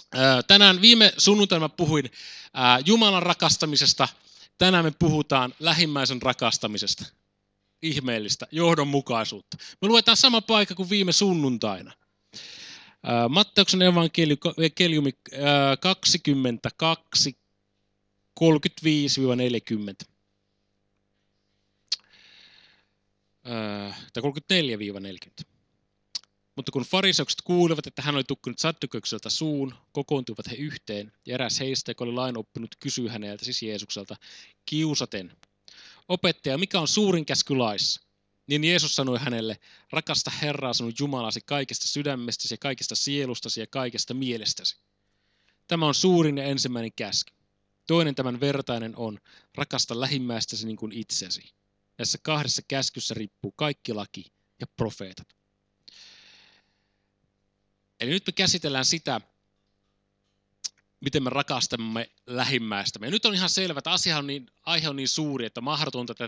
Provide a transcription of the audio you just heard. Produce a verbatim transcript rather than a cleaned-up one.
Tänään viime sunnuntaina puhuin Jumalan rakastamisesta. Tänään me puhutaan lähimmäisen rakastamisesta. Ihmeellistä johdonmukaisuutta. Me luetaan sama paikka kuin viime sunnuntaina. Matteuksen evankeliumi kaksikymmentäkaksi, kolmekymmentäviisi neljäkymmentä. Tai kolmekymmentäneljä neljäkymmentä. Mutta kun fariseukset kuulivat, että hän oli tukkunut saddukeuksilta suun, kokoontuivat he yhteen, ja eräs heistä, joka oli lainoppinut, kysyi häneltä, siis Jeesukselta, kiusaten: Opettaja, mikä on suurin käsky laissa? Niin Jeesus sanoi hänelle: rakasta Herraa sinun Jumalasi kaikesta sydämestäsi ja kaikesta sielustasi ja kaikesta mielestäsi. Tämä on suurin ja ensimmäinen käsky. Toinen tämän vertainen on: rakasta lähimmäistäsi niin kuin itsesi. Näissä kahdessa käskyssä riippuu kaikki laki ja profeetat. Eli nyt me käsitellään sitä, miten me rakastamme lähimmäistämme. Ja nyt on ihan selvä, että asia on niin, aihe on niin suuri, että mahdotonta